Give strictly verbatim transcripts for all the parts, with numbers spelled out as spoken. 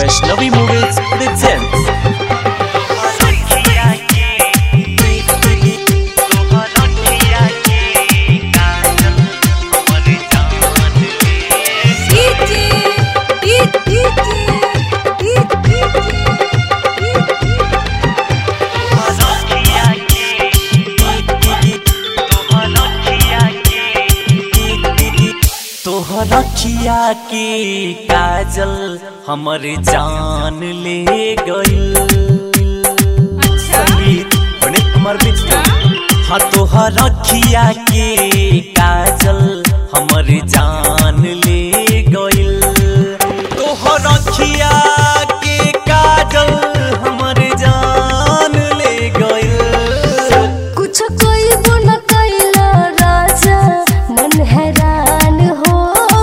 Vaishnavi Movies presents तोहर अखिया के काजल हमर जान ले गइल। संगीत पंडित कुमार बिट्टू। हाँ तोहर अखिया के काजल हमर जान ले गइल। तोहर अखिया के काजल हमर जान ले गइल। कुछ कोई न कैला राजा मन हैरान हो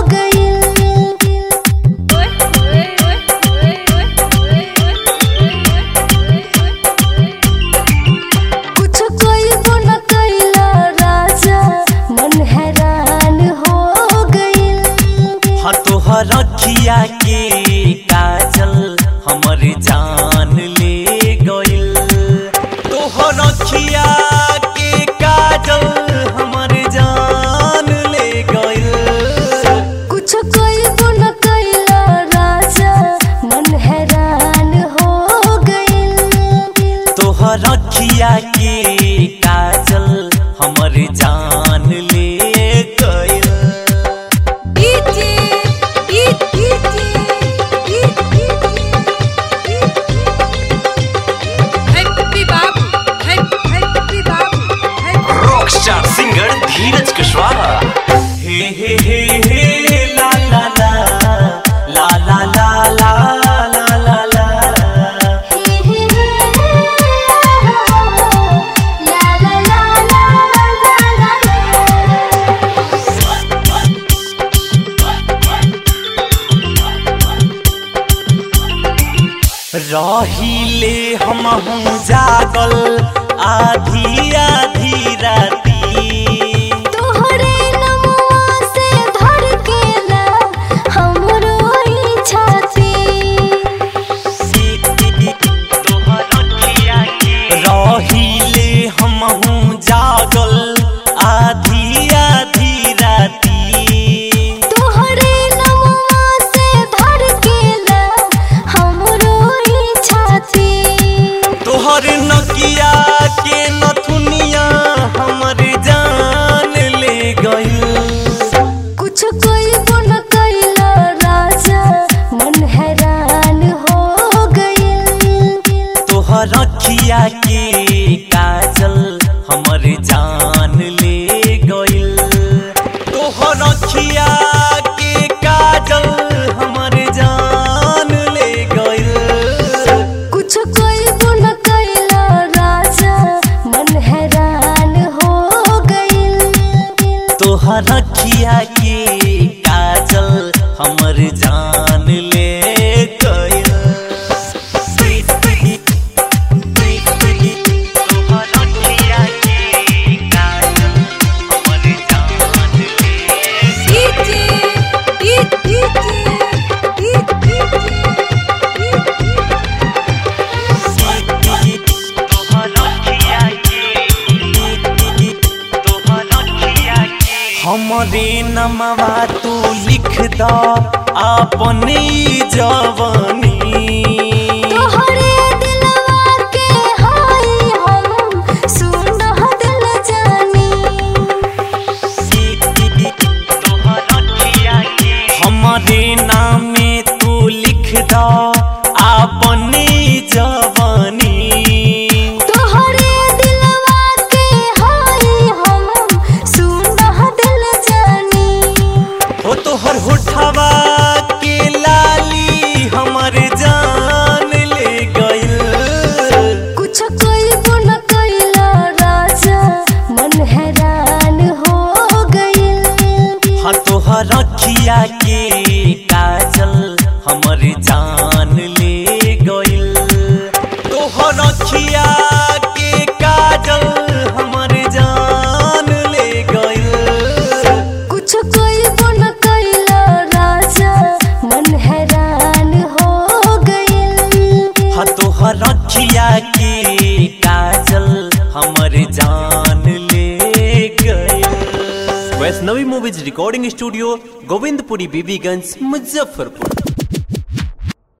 रखिया के काजल हमर जान ले गइल। तोहर रखिया के काजल हमर जान ले गइल। कुछ कोई न कैला राजा मन हैरान हो गइल। तोहर रखिया के काजल हमर जान ले गइल। Rockstar singer Dheeraj Kushwaha. हे हे हे हे ला ला ला ला ला ला ला ला ला ला हे हे हे ला ला ला ला रहिले हमहु जागल आधी आधी राती। तोहरे नमवा से धड़केला हमरो ई छाती। रहिले हमहु जागल आधी आधी राती। तोहरे नमवा से धड़केला हमरो ई छाती। तोहर नकिया के नथुनिया हमर जान ले गइल। कुछ कोई न कैला राजा मन हैरान हो गइल। तोहर रखिया के काजल हमर जान ले गइल। तोहर रखिया के काजल हमर जान ले गइल। कुछ कोई न कैला राजा मन हैरान हो गइल। तोहर रखिया के काजल हमर जान ले गइल। हमरे नमवा तू लिख द अपने जवानी। तोहरे दिलवा के हाय हम सुनह दिल जानी। हमरे नामे तू लिख द अपने जवानी। तोहरे दिलवा के हाय हम सुनह दिल जानी। हो तोहर होठवा के लाली हमर के काजल हमर जान ले गए। Vaishnavi movies recording studio, Govindpuri, Bibiganj, Muzaffarpur.